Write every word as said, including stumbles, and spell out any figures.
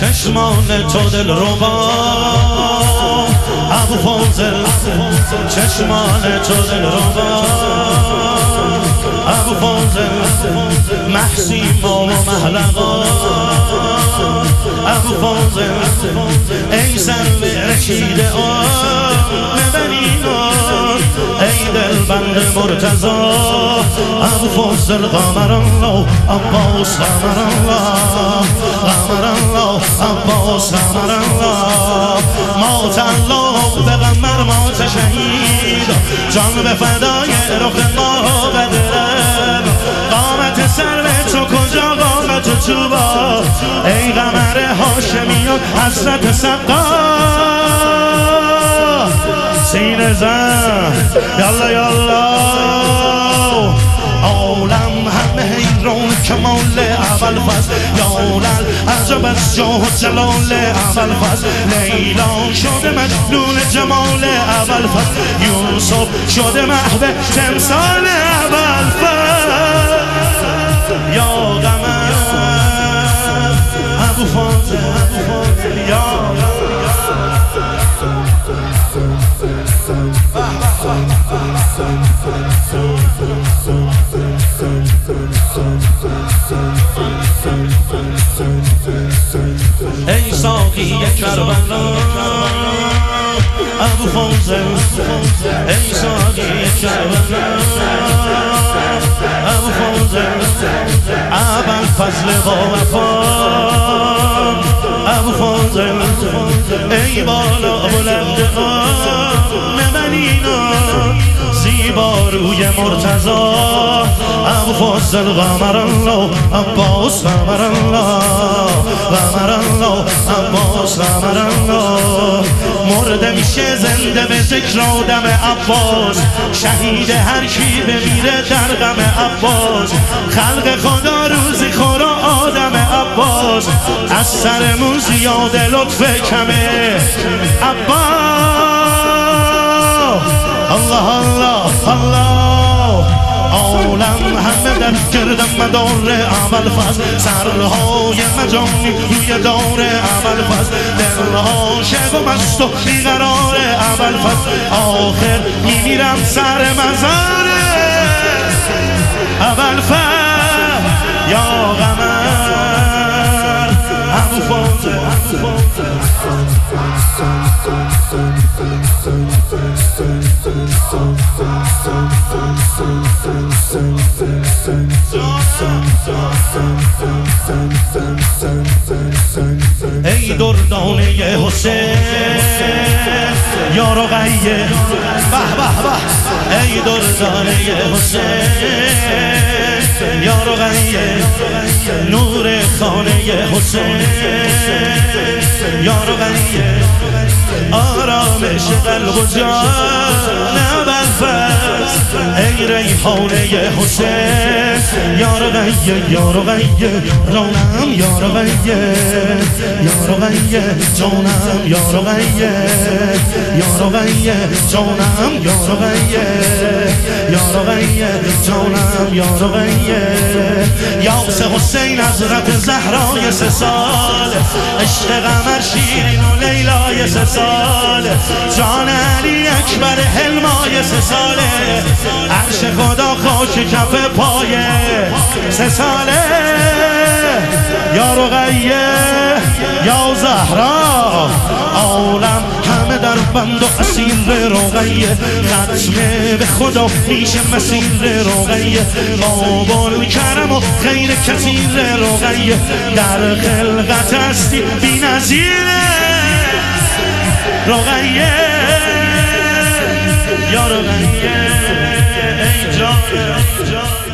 چشمان تو دل ربا ابو فاضل، چشمان تو دل ربا ابو فاضل، محسیما و محلقا ابو فاضل، ای سر رشید آن بنینان، ای دل بند مرتضا ابو فاضل، قمر الله عباس، قمر الله قمر الله عباس، قمر الله مات الله به قمر، مات شهید جان به فدای رخ ما بدرم، قامت سر تو کجا، قامت چوبا ای قمر هاشمیان، حضرت سقا سینه زن یالا یالا، عالم همه حیران کمال ابوالفضل، یالل عجب از جاه و جلال ابوالفضل، لیلا شده مجنون جمال ابوالفضل، یوسف شده محو تمثال ابوالفضل، یا قمر ابو فاضل، یا ای ساقی کربلا ابو فاضل، ای ساقی کربلا ابو فاضل، ابوالفضل با وفا ابو فاضل، ای بالا بلند آن منینان، زیبا روی مرتضا ابو فاضل، قمر الله عباس، قمر الله قمر الله عباس، قمر الله، مرده میشه زنده به ذکر آدم عباس، شهید هر کی بمیره در غم عباس، خلق خدا روزی خورا آدم عباس، از سرمون زیاد لطف کمه عباس، الله الله الله، عالم همه در گردم مدار ابوالفضل، سرهای مجانی روی دار ابوالفضل، دلها شب و مست و بیقرار ابوالفضل، آخر میمیرم سر مزار ابوالفضل، یا قمر ابو فاضل، ای دردانه حسین یا رقیه، به به به، ای دردانه حسین یا رقیه، نور خانه حسین یا رقیه، آرامش قلب و جان ابوالفضل، ای ریحانه حسین یا رقیه، یا رقیه جانم، یا رقیه یا رقیه جانم، یا رقیه یا رقیه جانم، یا رقیه یا رقیه جانم، یا رقیه، یاس حسین حضرت زهرای سه سال، عشق قمر شیرین و لیلای سه سال، جان علی اکبر حلمای سه ساله، عرش خدا خاک کف پایه سه ساله، یا رقیه یا زهرا، عالم همه در بند و اسیر رقیه، ختمه به خدا میشه مسیر رقیه، بابا کرم و خیر کثیر رقیه، در خلقت هستی بی نظیر رقیه، یا رقیه ای جان